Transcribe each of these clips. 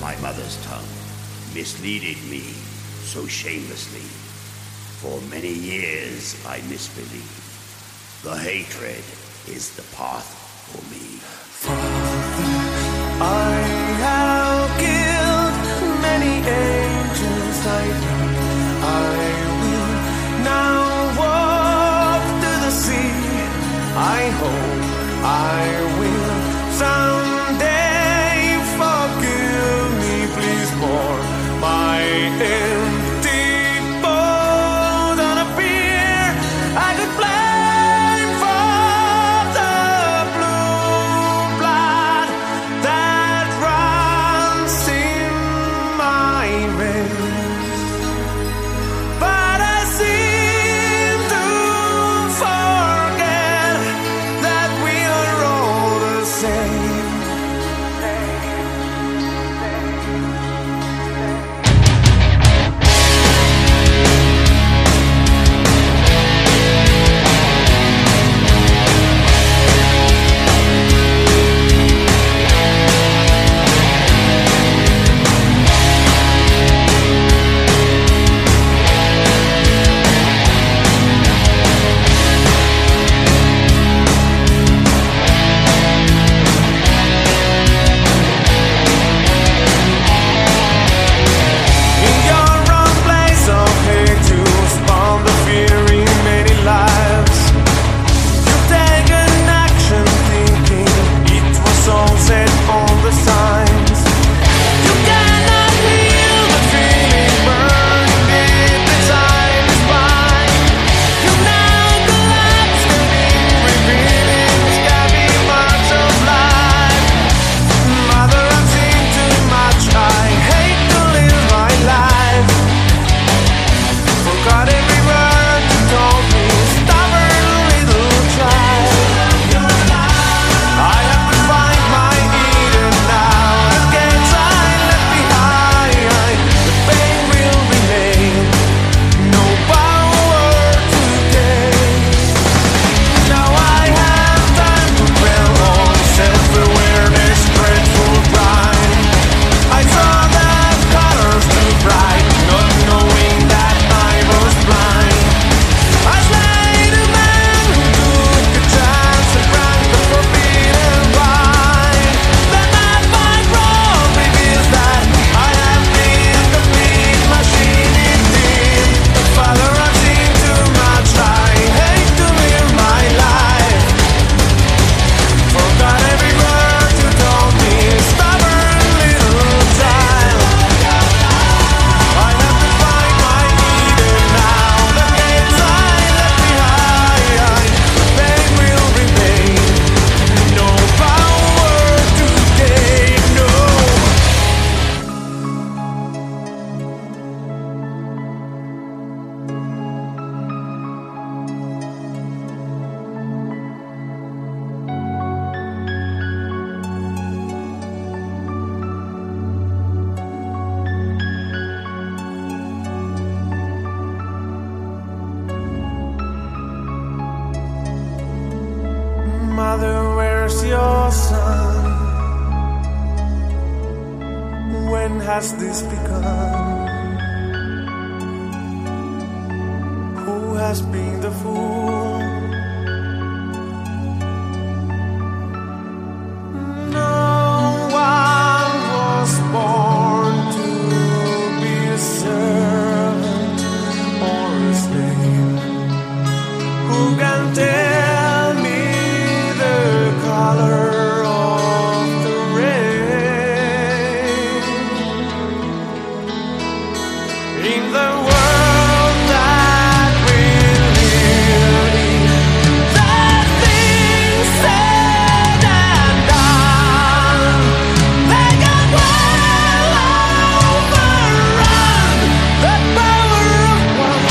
my mother's tongue, misleading me so shamelessly. For many years I misbelieved. The hatred is the path for me. Father, I have killed many angels. I will now walk to the sea. I hope I will someday forgive me, please, for my empty boat on a pier. I could blame for the blue blood that runs in my veins, but I seem to forget that we are all the same. Mother, where's your son? When has this begun? Who has been the fool? No one was born to be a servant or a slave. Who can tell me the color of the rain in the world that we live in? The things said and done, they can well overrun the power of one.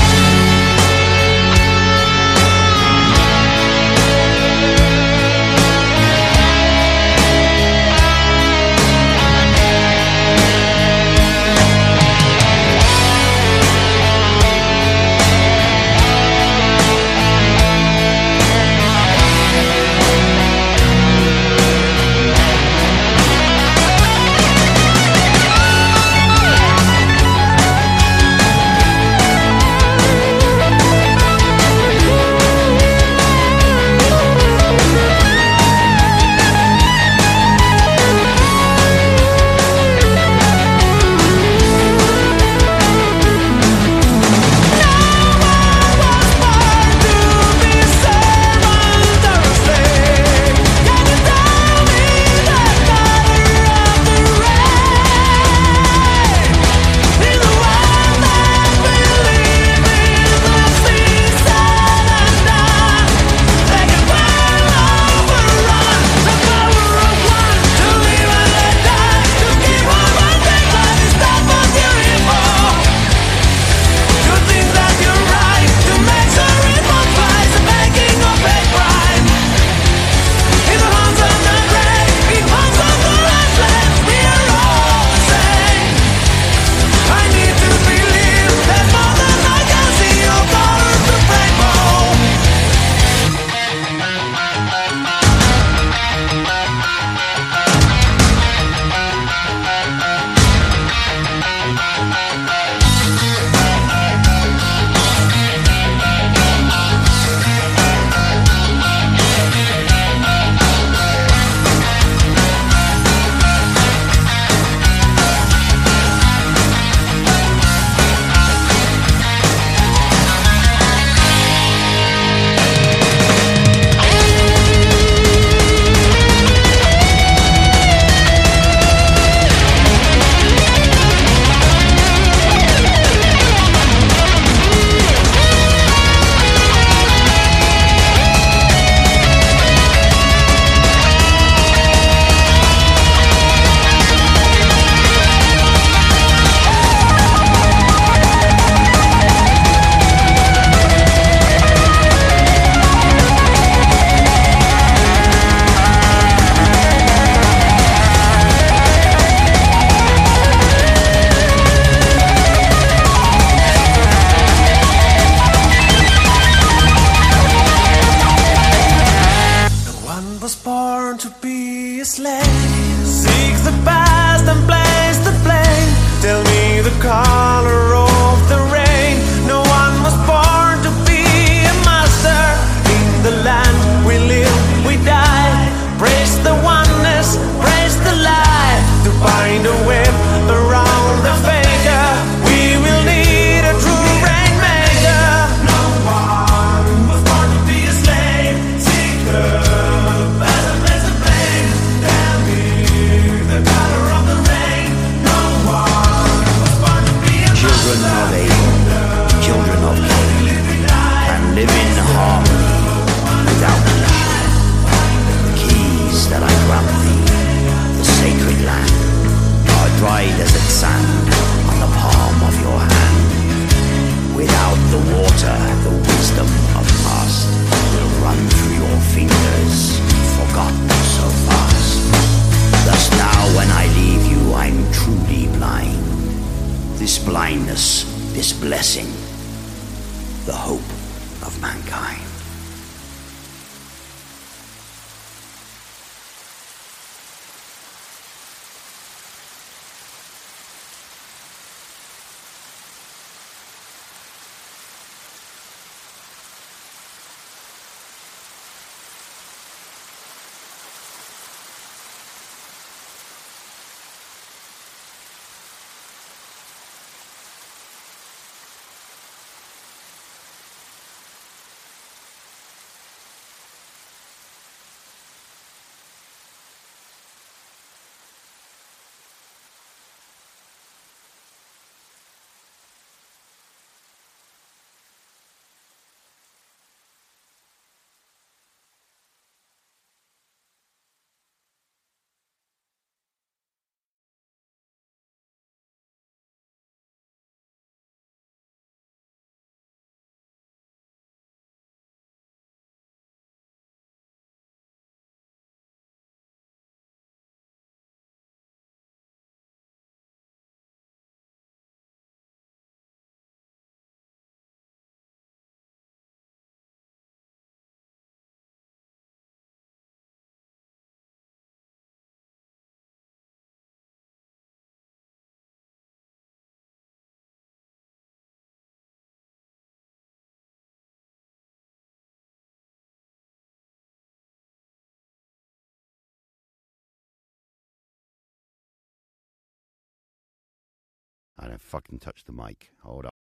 this blindness, this blessing, the hope of mankind. I don't fucking touch the mic. Hold on.